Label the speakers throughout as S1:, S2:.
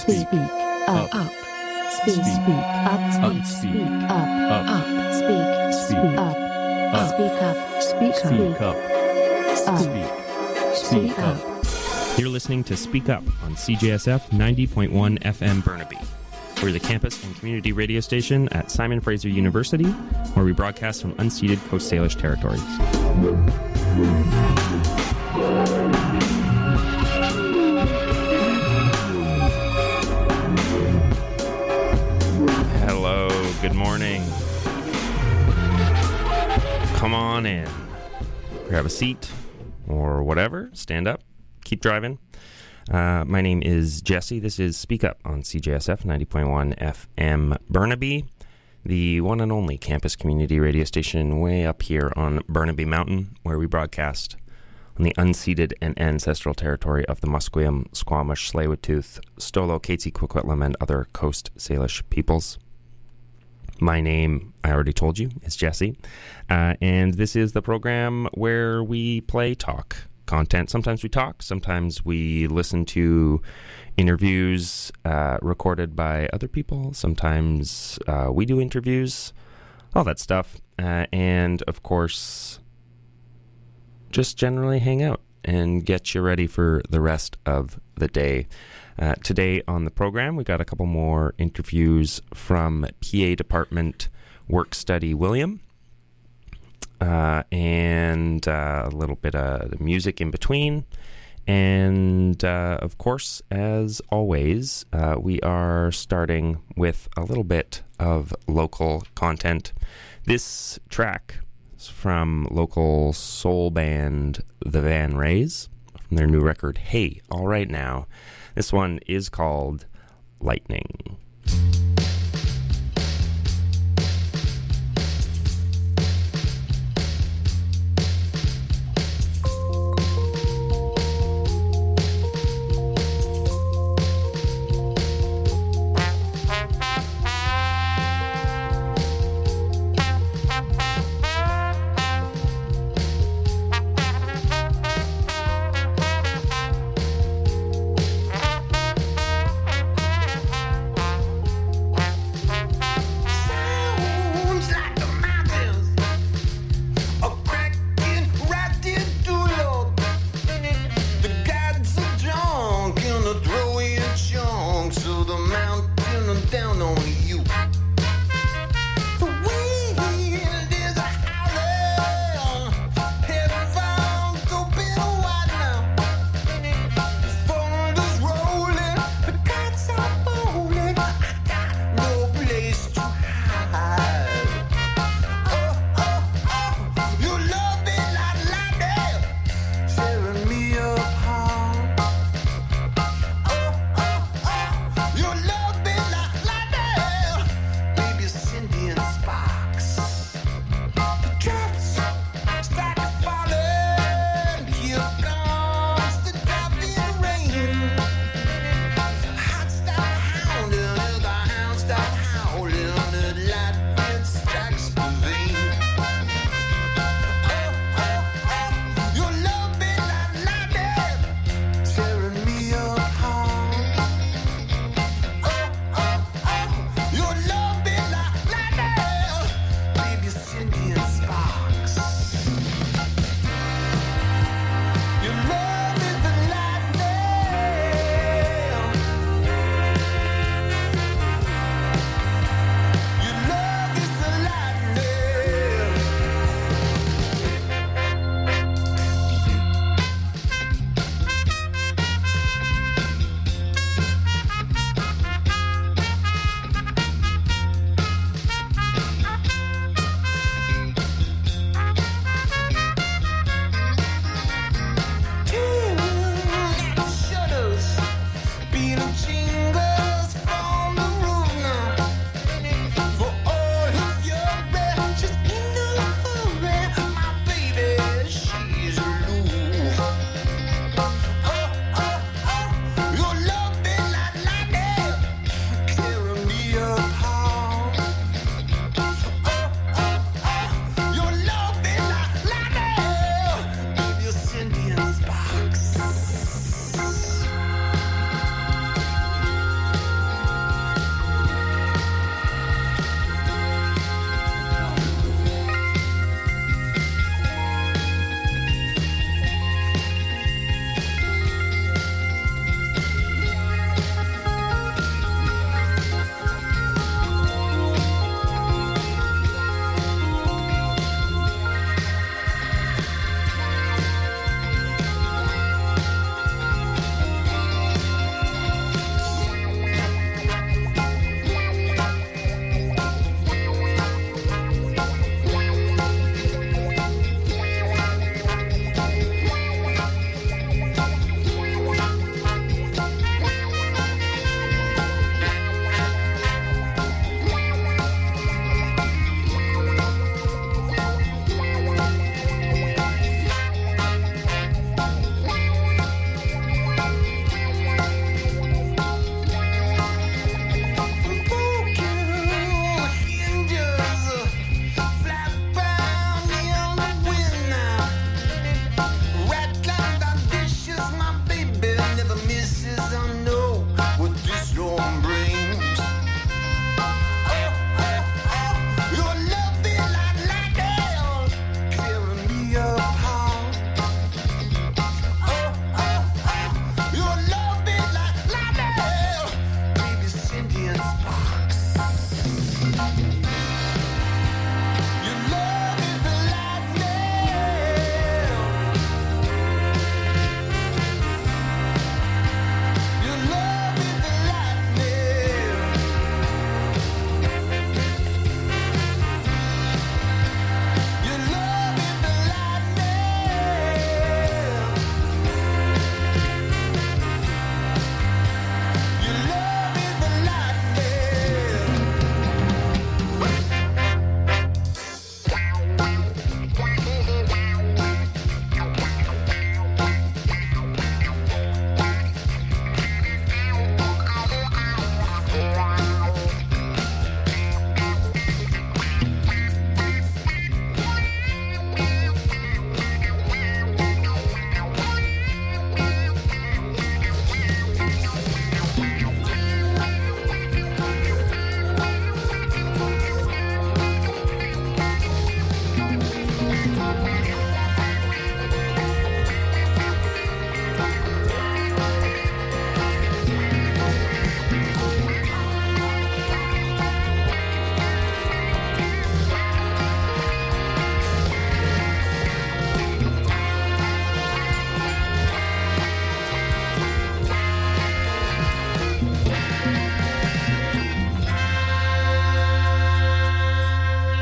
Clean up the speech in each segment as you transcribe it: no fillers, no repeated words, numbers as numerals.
S1: Speak up. Speak up. Speak up. Speak up. Speak up. Speak up. Speak up.
S2: You're listening to Speak Up on CJSF 90.1 FM Burnaby. We're the campus and community radio station at Simon Fraser University, where we broadcast from unceded Coast Salish territories. Hello, good morning. Come on in. Grab a seat or whatever, stand up, keep driving. My name is Jesse. This is Speak Up on CJSF 90.1 FM Burnaby, the one and only campus community radio station way up here on Burnaby Mountain, where we broadcast on the unceded and ancestral territory of the Musqueam, Squamish, Tsleil-Waututh, Stolo, Katzie-Coquitlam, and other Coast Salish peoples. My name, I already told you, is Jesse, and this is the program where we play talk content. Sometimes we talk, sometimes we listen to interviews recorded by other people, sometimes we do interviews, all that stuff, and of course, just generally hang out and get you ready for the rest of the day. Today on the program, we got a couple more interviews from PA Department Work Study William, and a little bit of music in between. And of course, as always, we are starting with a little bit of local content. This track is from local soul band The Van Rays from their new record, Hey, All Right Now. This one is called Lightning.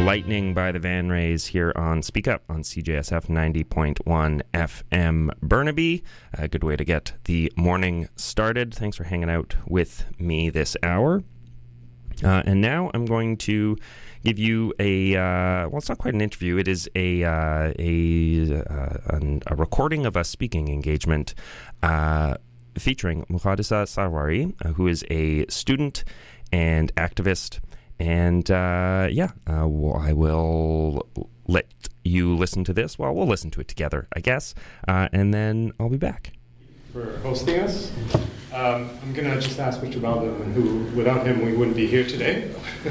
S2: Lightning by the Van Rays here on Speak Up on CJSF 90.1 FM Burnaby. A good way to get the morning started. Thanks for hanging out with me this hour. And now I'm going to give you well, it's not quite an interview. It is a recording of a speaking engagement featuring Muhadisa Sarwari, who is a student and activist. And I will let you listen to this. Well, we'll listen to it together, I guess. And then I'll be back.
S3: For hosting us. I'm going to just ask Mr. Baldwin, who, without him, we wouldn't be here today,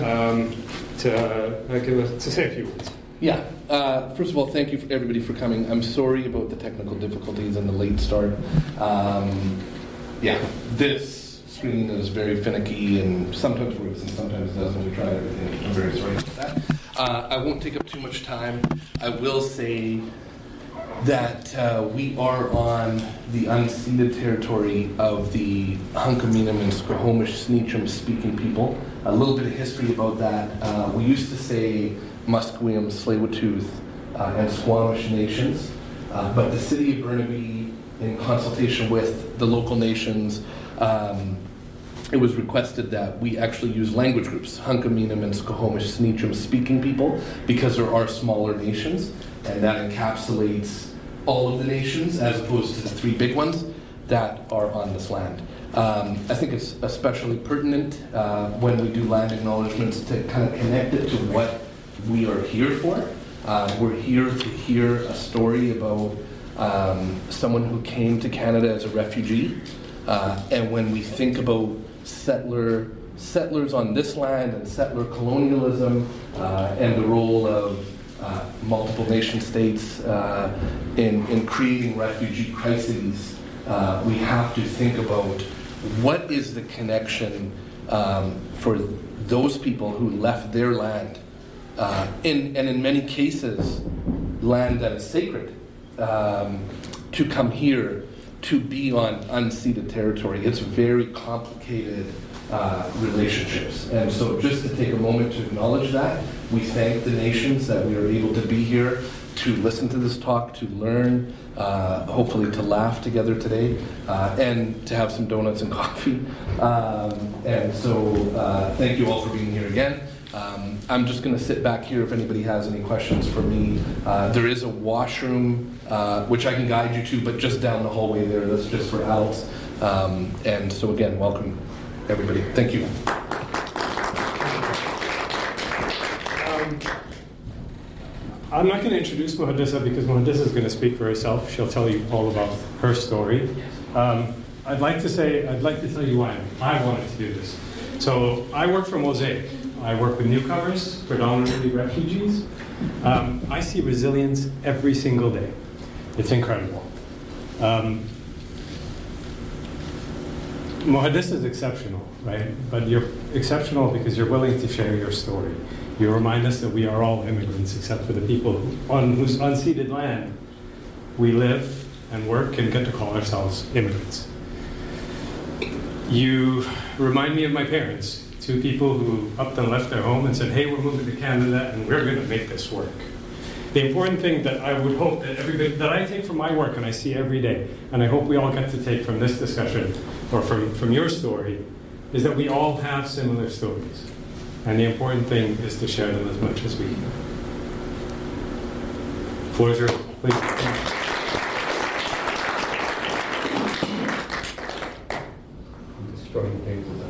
S3: to say a few words.
S4: Yeah. First of all, thank you for everybody for coming. I'm sorry about the technical difficulties and the late start. This screen is very finicky and sometimes works and sometimes doesn't. We tried everything. I'm very sorry about that. I won't take up too much time. I will say that we are on the unceded territory of the Hunkaminam and Squamish Sneechum speaking people. A little bit of history about that. We used to say Musqueam, Tsleil-Waututh, and Squamish nations, but the city of Burnaby, in consultation with the local nations, it was requested that we actually use language groups, Hunkaminam and Squamish Sneechum speaking people, because there are smaller nations, and that encapsulates all of the nations as opposed to the three big ones that are on this land. I think it's especially pertinent when we do land acknowledgements to kind of connect it to what we are here for. We're here to hear a story about someone who came to Canada as a refugee. And when we think about settlers on this land and settler colonialism and the role of multiple nation states in creating refugee crises, we have to think about what is the connection for those people who left their land, and in many cases, land that is sacred, to come here to be on unceded territory. It's very complicated relationships. And so just to take a moment to acknowledge that, we thank the nations that we are able to be here to listen to this talk, to learn, hopefully to laugh together today, and to have some donuts and coffee. And so thank you all for being here again. I'm just going to sit back here if anybody has any questions for me. There is a washroom, which I can guide you to, but just down the hallway there. That's just for adults. And so again, welcome everybody. Thank you.
S3: I'm not going to introduce Muhadisa because Muhadisa is going to speak for herself. She'll tell you all about her story. I'd like to tell you why I wanted to do this. So I work for Mosaic. I work with newcomers, predominantly refugees. I see resilience every single day. It's incredible. Muhadisa is exceptional, right? But you're exceptional because you're willing to share your story. You remind us that we are all immigrants except for the people on whose unceded land we live and work and get to call ourselves immigrants. You remind me of my parents, two people who upped and left their home and said, hey, we're moving to Canada and we're going to make this work. The important thing that I would hope that everybody, that I take from my work and I see every day, and I hope we all get to take from this discussion or from your story, is that we all have similar stories. And the important thing is to share them as much as we can. Floor is yours, please. I'm destroying things as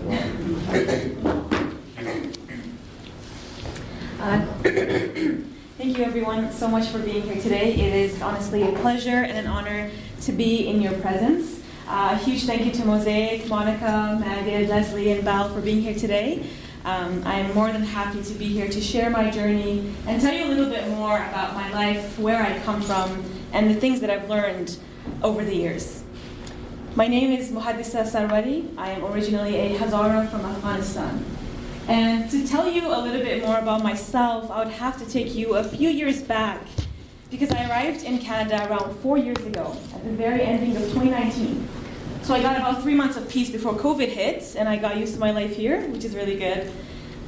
S3: I walk.
S5: Thank you everyone so much for being here today. It is honestly a pleasure and an honor to be in your presence. A huge thank you to Mosaic, Monica, Maggie, Leslie, and Val for being here today. I'm more than happy to be here to share my journey and tell you a little bit more about my life, where I come from, and the things that I've learned over the years. My name is Muhadisa Sarwari. I am originally a Hazara from Afghanistan. And to tell you a little bit more about myself, I would have to take you a few years back because I arrived in Canada around 4 years ago at the very ending of 2019. So I got about 3 months of peace before COVID hit, and I got used to my life here, which is really good.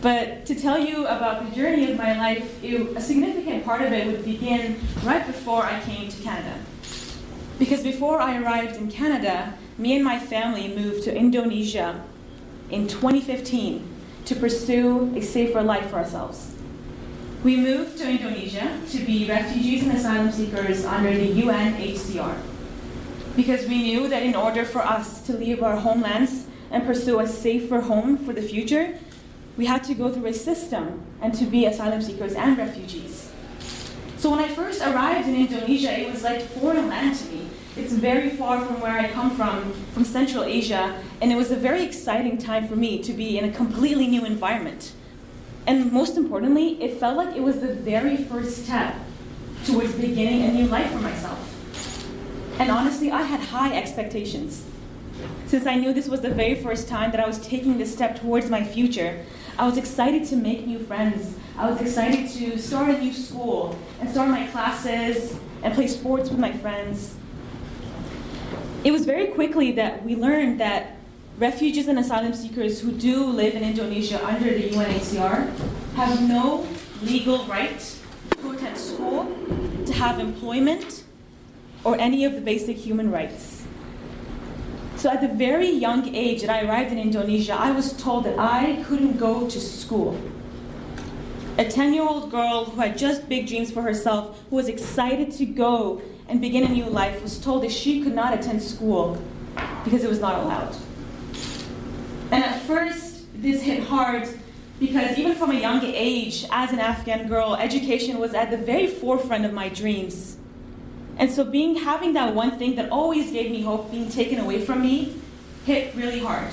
S5: But to tell you about the journey of my life, a significant part of it would begin right before I came to Canada. Because before I arrived in Canada, me and my family moved to Indonesia in 2015 to pursue a safer life for ourselves. We moved to Indonesia to be refugees and asylum seekers under the UNHCR. Because we knew that in order for us to leave our homelands and pursue a safer home for the future, we had to go through a system and to be asylum seekers and refugees. So when I first arrived in Indonesia, it was like foreign land to me. It's very far from where I come from Central Asia, and it was a very exciting time for me to be in a completely new environment. And most importantly, it felt like it was the very first step towards beginning a new life for myself. And honestly, I had high expectations. Since I knew this was the very first time that I was taking this step towards my future, I was excited to make new friends. I was excited to start a new school and start my classes and play sports with my friends. It was very quickly that we learned that refugees and asylum seekers who do live in Indonesia under the UNHCR have no legal right to attend school, to have employment, or any of the basic human rights. So at the very young age that I arrived in Indonesia, I was told that I couldn't go to school. A 10-year-old girl who had just big dreams for herself, who was excited to go and begin a new life, was told that she could not attend school because it was not allowed. And at first, this hit hard because even from a young age, as an Afghan girl, education was at the very forefront of my dreams. And so having that one thing that always gave me hope being taken away from me hit really hard.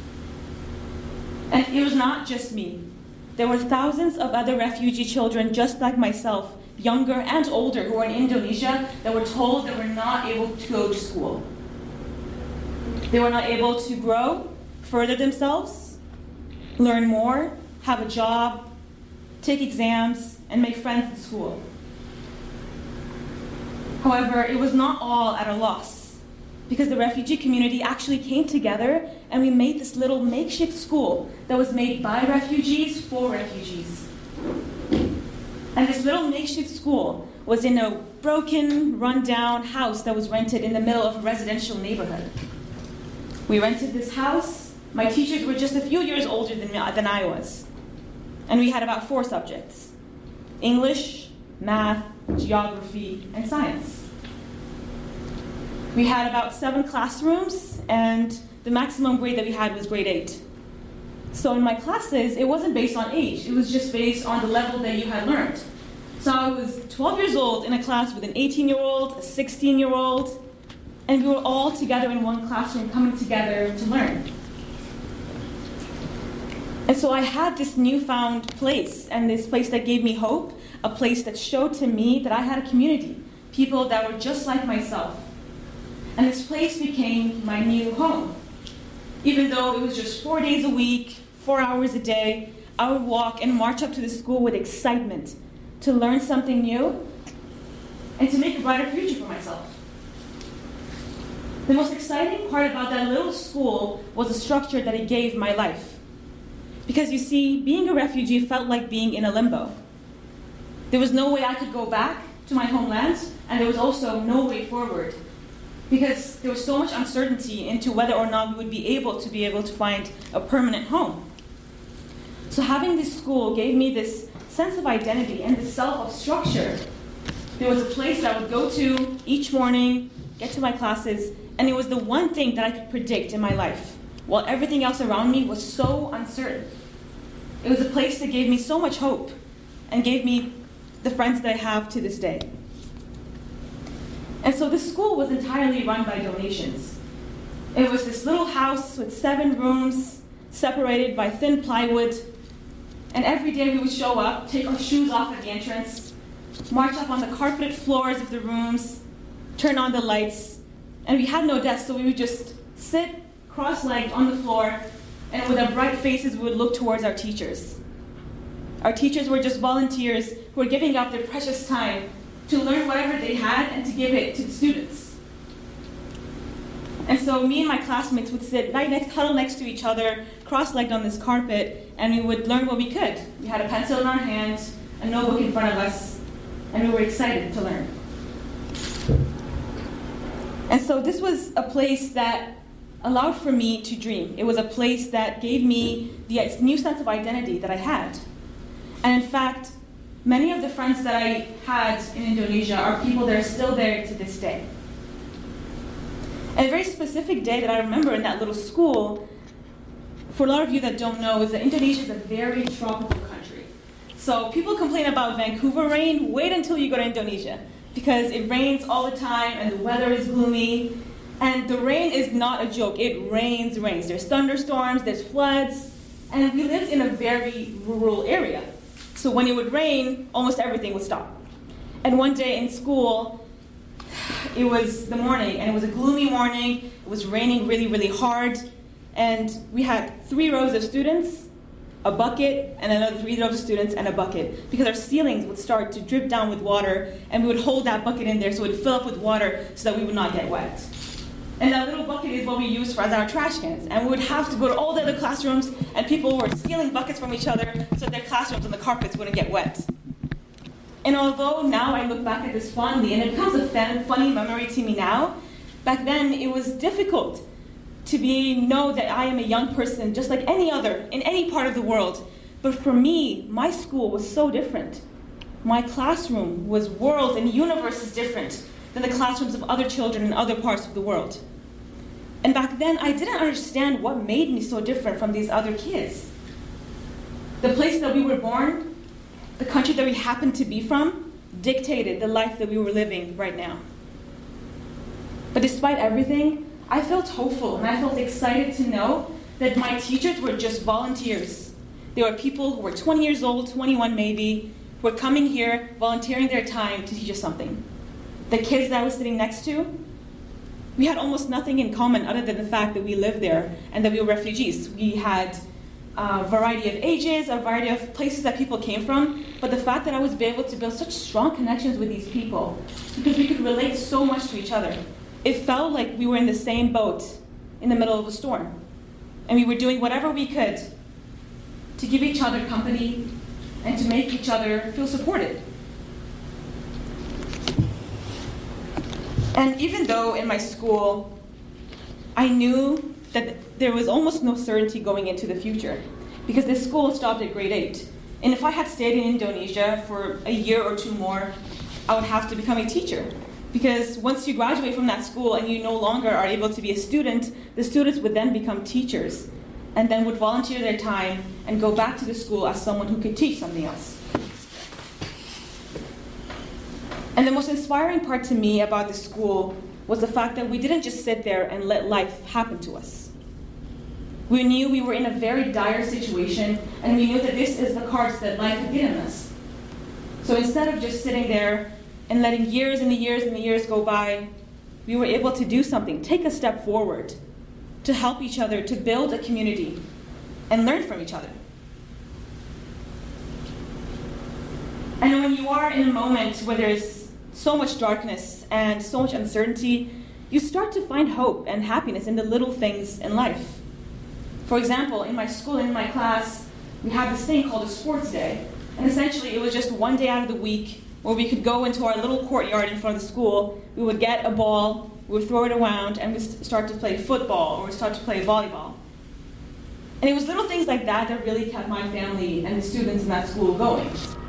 S5: And it was not just me. There were thousands of other refugee children just like myself, younger and older, who were in Indonesia that were told they were not able to go to school. They were not able to grow, further themselves, learn more, have a job, take exams, and make friends in school. However, it was not all at a loss, because the refugee community actually came together and we made this little makeshift school that was made by refugees for refugees. And this little makeshift school was in a broken, run-down house that was rented in the middle of a residential neighborhood. We rented this house. My teachers were just a few years older than I was. And we had about 4 subjects: English, math, geography, and science. We had about 7 classrooms, and the maximum grade that we had was grade 8. So in my classes, it wasn't based on age. It was just based on the level that you had learned. So I was 12 years old in a class with an 18-year-old, a 16-year-old, and we were all together in one classroom coming together to learn. And so I had this newfound place, and this place that gave me hope, a place that showed to me that I had a community, people that were just like myself. And this place became my new home. Even though it was just 4 days a week, 4 hours a day, I would walk and march up to the school with excitement to learn something new and to make a brighter future for myself. The most exciting part about that little school was the structure that it gave my life. Because you see, being a refugee felt like being in a limbo. There was no way I could go back to my homeland, and there was also no way forward. Because there was so much uncertainty into whether or not we would be able to find a permanent home. So having this school gave me this sense of identity and this self of structure. There was a place that I would go to each morning, get to my classes, and it was the one thing that I could predict in my life, while everything else around me was so uncertain. It was a place that gave me so much hope and gave me the friends that I have to this day. And so this school was entirely run by donations. It was this little house with 7 rooms separated by thin plywood. And every day we would show up, take our shoes off at the entrance, march up on the carpeted floors of the rooms, turn on the lights. And we had no desks, so we would just sit cross-legged on the floor, and with our bright faces, we would look towards our teachers. Our teachers were just volunteers who were giving up their precious time to learn whatever they had and to give it to the students. And so me and my classmates would sit huddled next to each other, cross-legged on this carpet, and we would learn what we could. We had a pencil in our hand, a notebook in front of us, and we were excited to learn. And so this was a place that allowed for me to dream. It was a place that gave me the new sense of identity that I had. And in fact, many of the friends that I had in Indonesia are people that are still there to this day. And a very specific day that I remember in that little school, for a lot of you that don't know, is that Indonesia is a very tropical country. So people complain about Vancouver rain, wait until you go to Indonesia, because it rains all the time and the weather is gloomy. And the rain is not a joke. It rains. There's thunderstorms, there's floods, and we lived in a very rural area. So when it would rain, almost everything would stop. And one day in school, it was the morning, and it was a gloomy morning. It was raining really, really hard. And we had 3 rows of students, a bucket, and another 3 rows of students and a bucket, because our ceilings would start to drip down with water, and we would hold that bucket in there so it would fill up with water so that we would not get wet. And that little bucket is what we used as our trash cans. And we would have to go to all the other classrooms, and people were stealing buckets from each other so their classrooms and the carpets wouldn't get wet. And although now I look back at this fondly, and it becomes a funny memory to me now, back then it was difficult to know that I am a young person just like any other in any part of the world. But for me, my school was so different. My classroom was worlds and universes different than the classrooms of other children in other parts of the world. And back then, I didn't understand what made me so different from these other kids. The place that we were born, the country that we happened to be from, dictated the life that we were living right now. But despite everything, I felt hopeful and I felt excited to know that my teachers were just volunteers. They were people who were 20 years old, 21 maybe, who were coming here, volunteering their time to teach us something. The kids that I was sitting next to, we had almost nothing in common other than the fact that we lived there and that we were refugees. We had a variety of ages, a variety of places that people came from, but the fact that I was able to build such strong connections with these people, because we could relate so much to each other. It felt like we were in the same boat in the middle of a storm, and we were doing whatever we could to give each other company and to make each other feel supported. And even though in my school, I knew that there was almost no certainty going into the future, because this school stopped at grade 8. And if I had stayed in Indonesia for a year or 2 more, I would have to become a teacher. Because once you graduate from that school and you no longer are able to be a student, the students would then become teachers, and then would volunteer their time and go back to the school as someone who could teach something else. And the most inspiring part to me about the school was the fact that we didn't just sit there and let life happen to us. We knew we were in a very dire situation, and we knew that this is the cards that life had given us. So instead of just sitting there and letting years and the years and the years go by, we were able to do something, take a step forward, to help each other, to build a community, and learn from each other. And when you are in a moment where there's so much darkness and so much uncertainty, you start to find hope and happiness in the little things in life. For example, in my school, in my class, we had this thing called a sports day. And essentially, it was just one day out of the week where we could go into our little courtyard in front of the school. We would get a ball, we would throw it around, and we'd start to play football or we'd start to play volleyball. And it was little things like that that really kept my family and the students in that school going.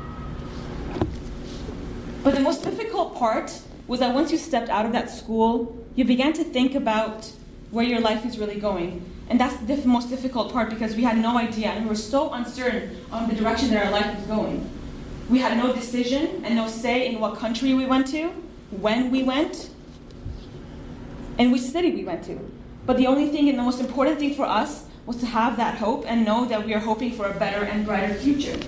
S5: But the most difficult part was that once you stepped out of that school, you began to think about where your life is really going. And that's the most difficult part, because we had no idea and we were so uncertain on the direction that our life was going. We had no decision and no say in what country we went to, when we went, and which city we went to. But the only thing and the most important thing for us was to have that hope and know that we are hoping for a better and brighter future.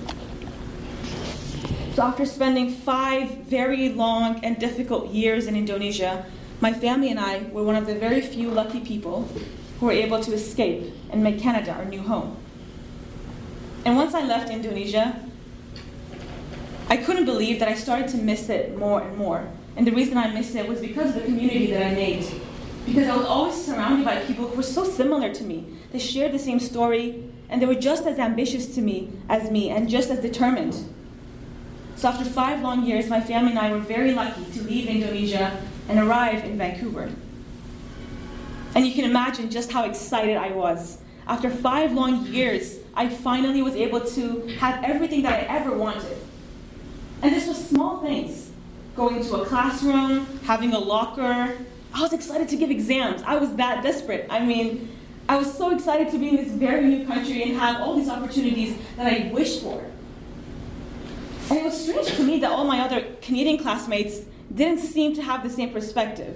S5: So after spending 5 very long and difficult years in Indonesia, my family and I were one of the very few lucky people who were able to escape and make Canada our new home. And once I left Indonesia, I couldn't believe that I started to miss it more and more. And the reason I missed it was because of the community that I made. because I was always surrounded by people who were so similar to me. They shared the same story, and they were just as ambitious to me as me, and just as determined. So after 5 long years, my family and I were very lucky to leave Indonesia and arrive in Vancouver. And you can imagine just how excited I was. After 5 long years, I finally was able to have everything that I ever wanted. And this was small things. Going to a classroom, having a locker. I was excited to give exams. I was that desperate. I mean, I was so excited to be in this very new country and have all these opportunities that I wished for. And it was strange to me that all my other Canadian classmates didn't seem to have the same perspective.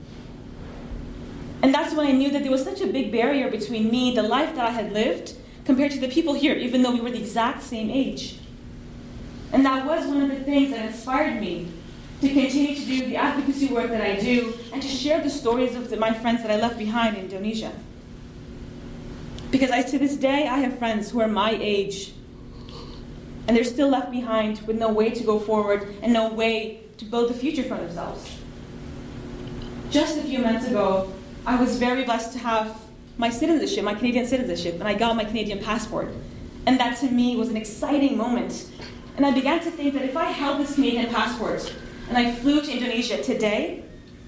S5: And that's when I knew that there was such a big barrier between me, the life that I had lived, compared to the people here, even though we were the exact same age. And that was one of the things that inspired me to continue to do the advocacy work that I do and to share the stories of my friends that I left behind in Indonesia. Because to this day, I have friends who are my age, and they're still left behind with no way to go forward and no way to build a future for themselves. Just a few months ago, I was very blessed to have my citizenship, my Canadian citizenship, and I got my Canadian passport. And that to me was an exciting moment. And I began to think that if I held this Canadian passport and I flew to Indonesia today,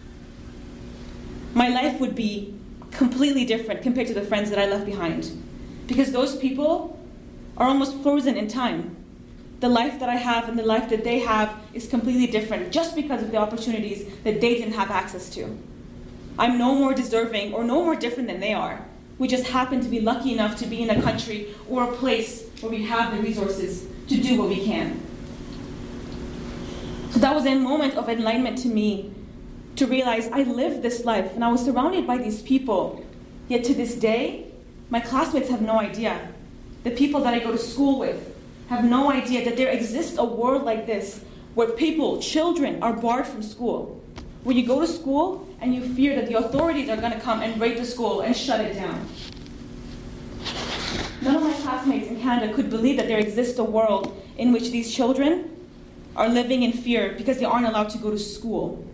S5: my life would be completely different compared to the friends that I left behind. Because those people are almost frozen in time. The life that I have and the life that they have is completely different just because of the opportunities that they didn't have access to. I'm no more deserving or no more different than they are. We just happen to be lucky enough to be in a country or a place where we have the resources to do what we can. So that was a moment of enlightenment to me, to realize I lived this life and I was surrounded by these people. Yet to this day, my classmates have no idea. The people that I go to school with have no idea that there exists a world like this where people, children, are barred from school. Where you go to school and you fear that the authorities are going to come and raid the school and shut it down. None of my classmates in Canada could believe that there exists a world in which these children are living in fear because they aren't allowed to go to school.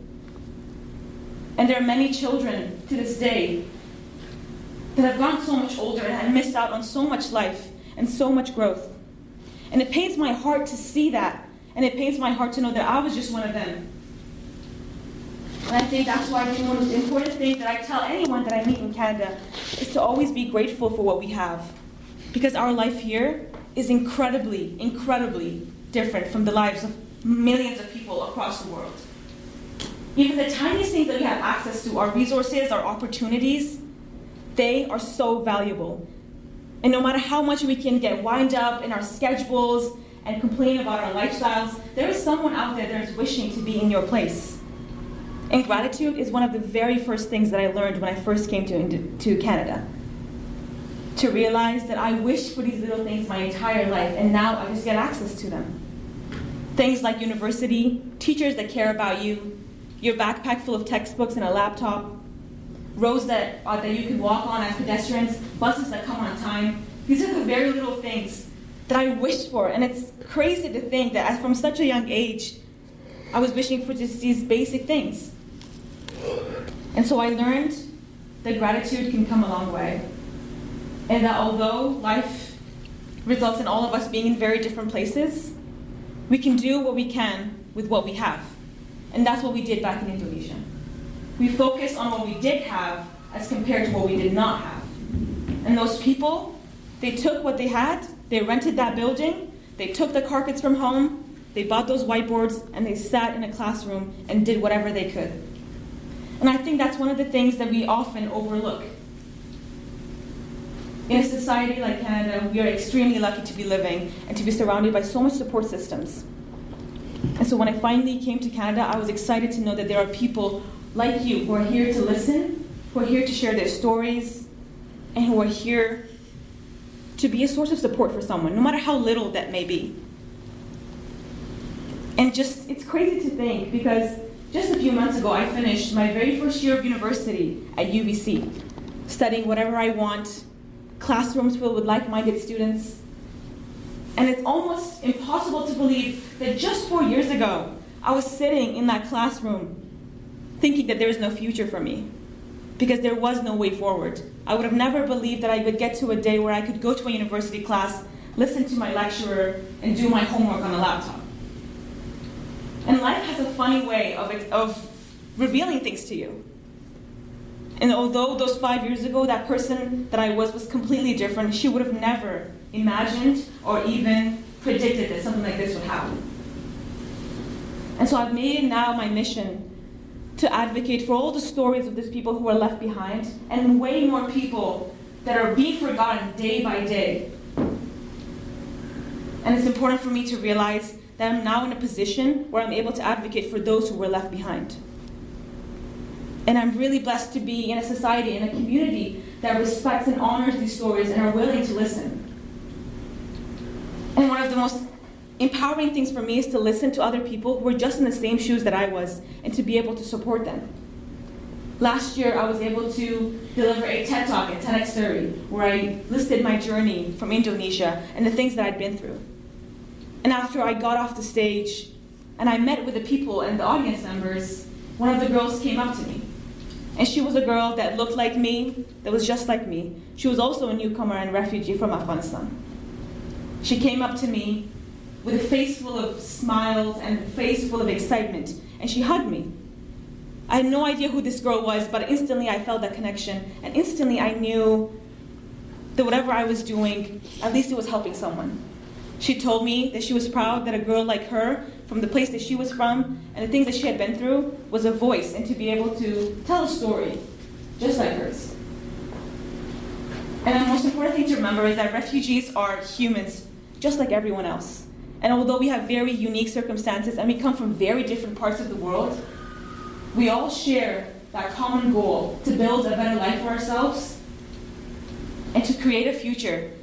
S5: And there are many children to this day that have gotten so much older and have missed out on so much life and so much growth. And it pains my heart to see that, and it pains my heart to know that I was just one of them. And I think that's why one of the important things that I tell anyone that I meet in Canada is to always be grateful for what we have. Because our life here is incredibly, incredibly different from the lives of millions of people across the world. Even the tiniest things that we have access to, our resources, our opportunities, they are so valuable. And no matter how much we can get wound up in our schedules and complain about our lifestyles, there is someone out there that is wishing to be in your place. And gratitude is one of the very first things that I learned when I first came to Canada. To realize that I wished for these little things my entire life, and now I just get access to them. Things like university, teachers that care about you, your backpack full of textbooks and a laptop, roads that you can walk on as pedestrians, buses that come on time. These are the very little things that I wished for. And it's crazy to think that from such a young age, I was wishing for just these basic things. And so I learned that gratitude can come a long way. And that although life results in all of us being in very different places, we can do what we can with what we have. And that's what we did back in Indonesia. We focused on what we did have as compared to what we did not have. And those people, they took what they had, they rented that building, they took the carpets from home, they bought those whiteboards, and they sat in a classroom and did whatever they could. And I think that's one of the things that we often overlook. In a society like Canada, we are extremely lucky to be living and to be surrounded by so much support systems. And so when I finally came to Canada, I was excited to know that there are people like you who are here to listen, who are here to share their stories, and who are here to be a source of support for someone, no matter how little that may be. And it's crazy to think, because just a few months ago, I finished my very first year of university at UBC, studying whatever I want, classrooms filled with like-minded students. And it's almost impossible to believe that just 4 years ago, I was sitting in that classroom thinking that there is no future for me. because there was no way forward. I would have never believed that I would get to a day where I could go to a university class, listen to my lecturer, and do my homework on a laptop. And life has a funny way of revealing things to you. And although those 5 years ago, that person that I was completely different, she would have never imagined or even predicted that something like this would happen. And so I've made it now my mission to advocate for all the stories of these people who are left behind, and way more people that are being forgotten day by day. And it's important for me to realize that I'm now in a position where I'm able to advocate for those who were left behind. And I'm really blessed to be in a society, in a community that respects and honors these stories and are willing to listen. And one of the most empowering things for me is to listen to other people who were just in the same shoes that I was, and to be able to support them. Last year, I was able to deliver a TED Talk at TEDx Surrey, where I listed my journey from Indonesia and the things that I'd been through. And after I got off the stage and I met with the people and the audience members, one of the girls came up to me. And she was a girl that looked like me, that was just like me. She was also a newcomer and refugee from Afghanistan. She came up to me with a face full of smiles and a face full of excitement, and she hugged me. I had no idea who this girl was, but instantly I felt that connection, and instantly I knew that whatever I was doing, at least it was helping someone. She told me that she was proud that a girl like her, from the place that she was from, and the things that she had been through, was a voice, and to be able to tell a story, just like hers. And the most important thing to remember is that refugees are humans, just like everyone else. And although we have very unique circumstances and we come from very different parts of the world, we all share that common goal to build a better life for ourselves and to create a future